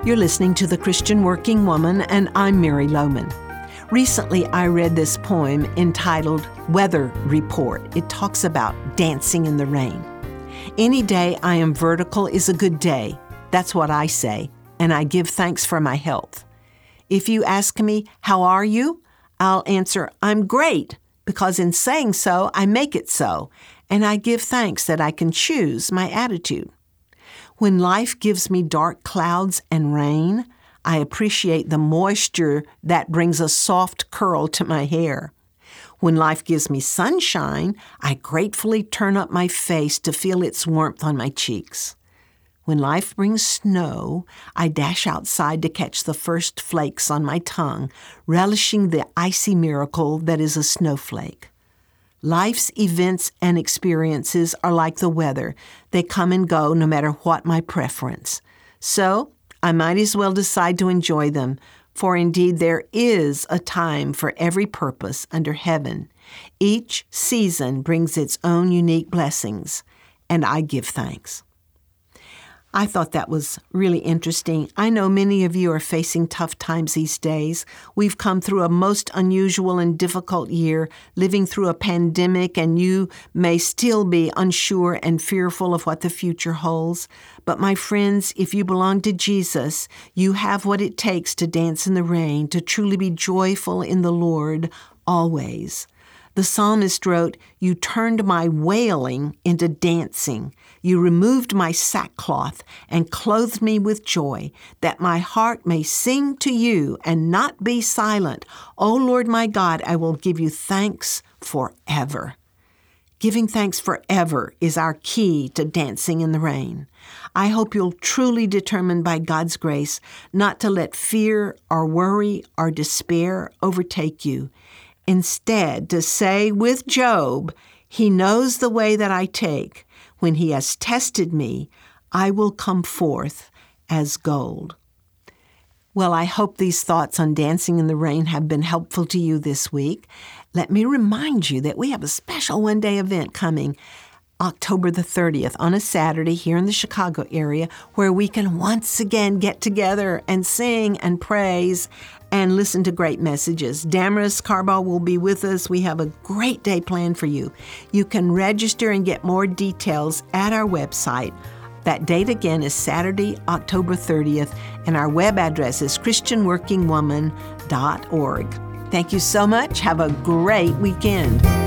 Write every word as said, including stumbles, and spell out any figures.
You're listening to The Christian Working Woman, and I'm Mary Lowman. Recently, I read this poem entitled Weather Report. It talks about dancing in the rain. Any day I am vertical is a good day. That's what I say, and I give thanks for my health. If you ask me, how are you? I'll answer, I'm great, because in saying so, I make it so, and I give thanks that I can choose my attitude. When life gives me dark clouds and rain, I appreciate the moisture that brings a soft curl to my hair. When life gives me sunshine, I gratefully turn up my face to feel its warmth on my cheeks. When life brings snow, I dash outside to catch the first flakes on my tongue, relishing the icy miracle that is a snowflake. Life's events and experiences are like the weather. They come and go no matter what my preference. So I might as well decide to enjoy them, for indeed there is a time for every purpose under heaven. Each season brings its own unique blessings, and I give thanks. I thought that was really interesting. I know many of you are facing tough times these days. We've come through a most unusual and difficult year, living through a pandemic, and you may still be unsure and fearful of what the future holds. But my friends, if you belong to Jesus, you have what it takes to dance in the rain, to truly be joyful in the Lord always. The psalmist wrote, "You turned my wailing into dancing. You removed my sackcloth and clothed me with joy, that my heart may sing to you and not be silent. O Lord my God, I will give you thanks forever." Giving thanks forever is our key to dancing in the rain. I hope you'll truly determine by God's grace not to let fear or worry or despair overtake you. Instead, to say with Job, "He knows the way that I take. When he has tested me, I will come forth as gold." Well, I hope these thoughts on dancing in the rain have been helpful to you this week. Let me remind you that we have a special one-day event coming October the thirtieth on a Saturday here in the Chicago area, where we can once again get together and sing and praise and listen to great messages. Damaris Carball will be with us. We have a great day planned for you. You can register and get more details at our website. That date again is Saturday, October thirtieth, and our web address is christian working woman dot org. Thank you so much. Have a great weekend.